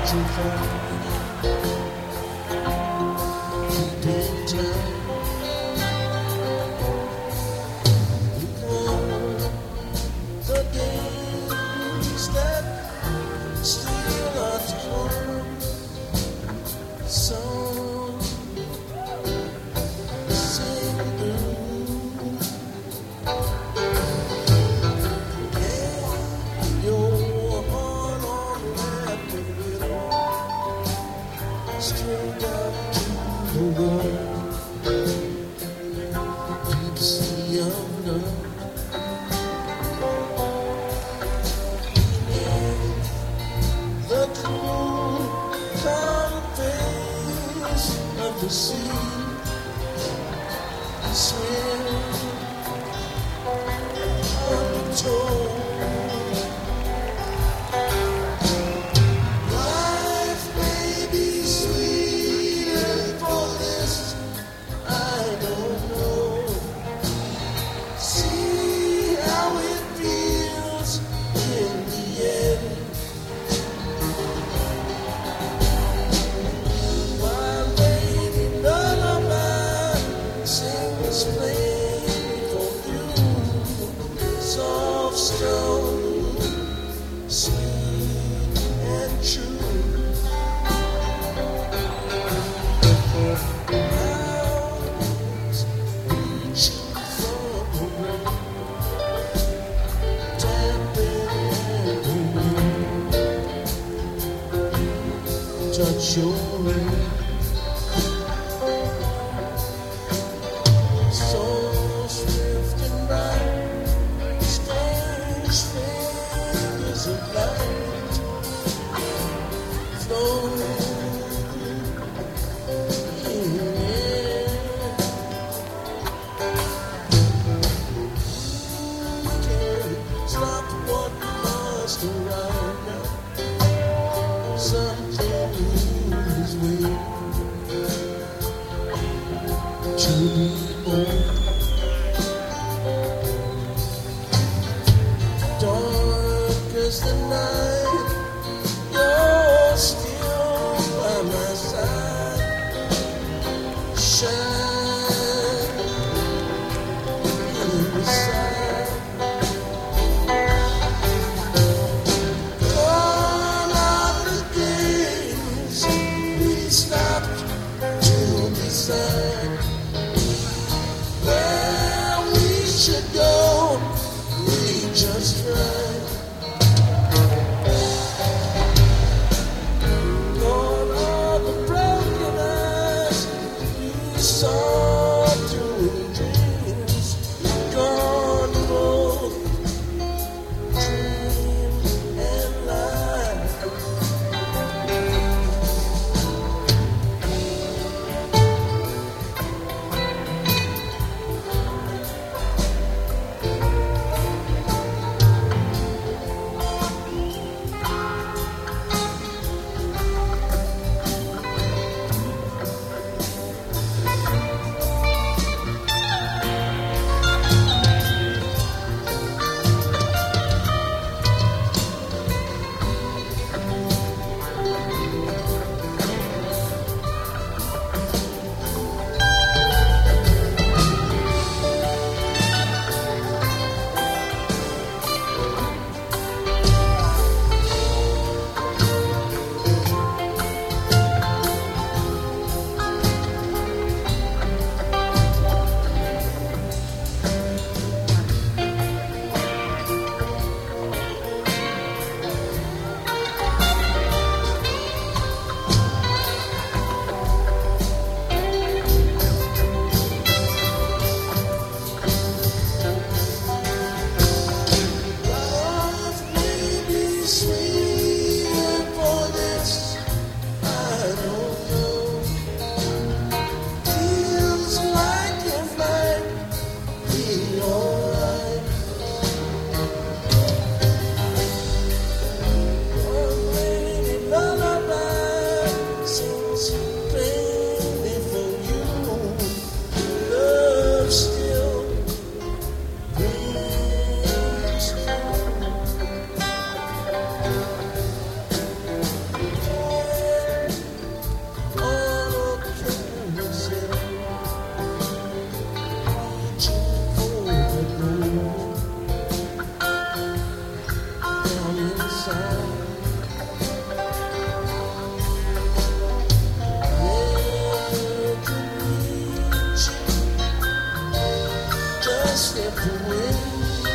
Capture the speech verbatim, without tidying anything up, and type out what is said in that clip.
to find deep in time. The days that still are to come. So sing blue. And your heart on wrapping it all straight up to the wall. Deep sea of love. The cool, calm face of the sea, swim undertow. Life may be sweeter for this, I don't know. See how it feels in the end. While waiting, lullaby sings plain for you. Soft, strong, sweet and true. Clouds reaching from the rain, tapping the moon. Touch your rain. So swift and bright, strange fingers of light flow in the air. Who can stop what must arrive now? Something is waiting. away.